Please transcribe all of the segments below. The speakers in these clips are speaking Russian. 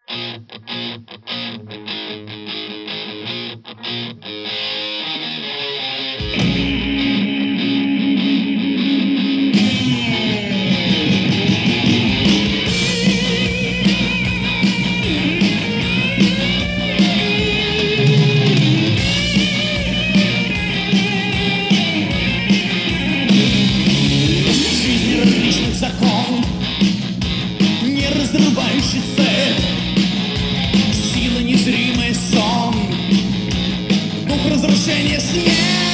Жизнь различных закон, не разрывающий цепь, сила незримый сон, дух разрушения, смерть,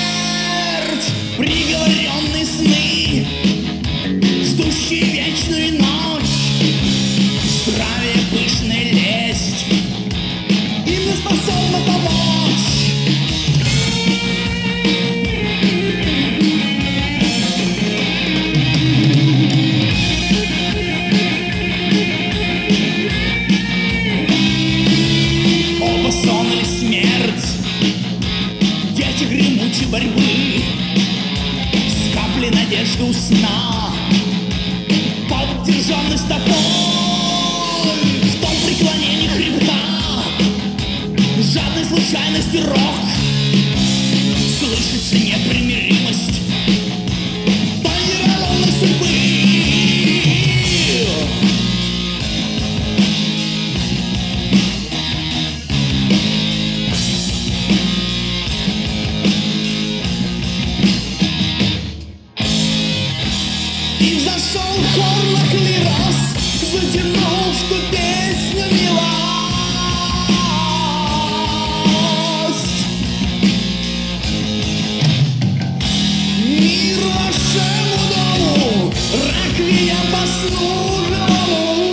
приговоренные сны, ждущие вечную ночь, здравие, пышная лесть, им не способна помочь. Оба сон или смерть, дети гремучей борьбы, с каплей надежды у сна, поддержанный стопой, в том преклонении хребта, жадной случайности рок, слышится непримиримость той невероятной судьбы. И взошел хор на клирос, затянув ту песню милость. Мир вашему дому, раквием по сну живому.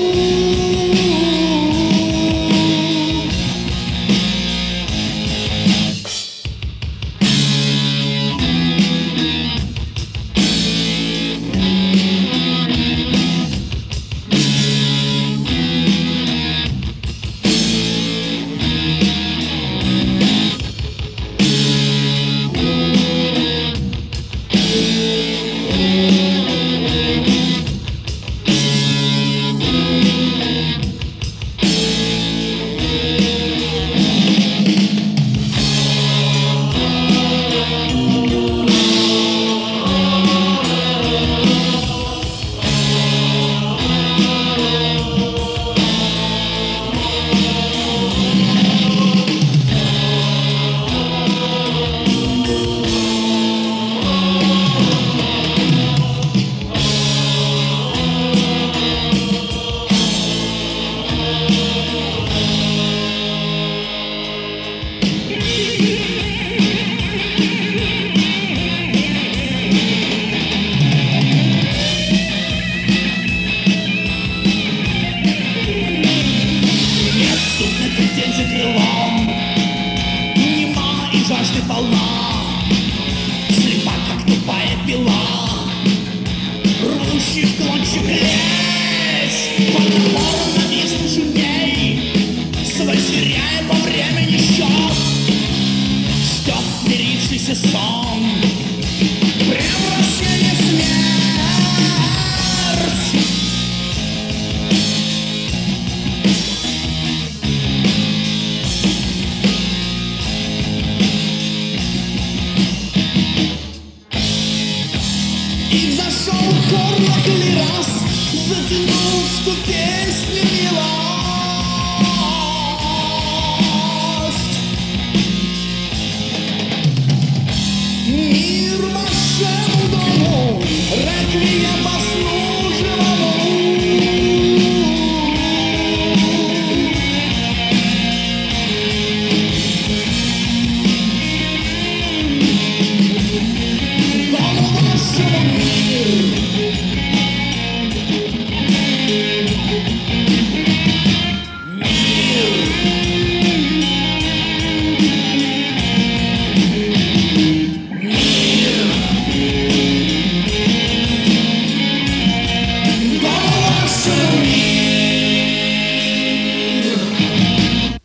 Жажды полна, слепа, как тупая пила, рвущий в клочья лезь, под напором нависнувших дней, свой сверяя по времени счет, ждет смирившийся сон, превращение, смерть. И взошел хор на клирос, затянул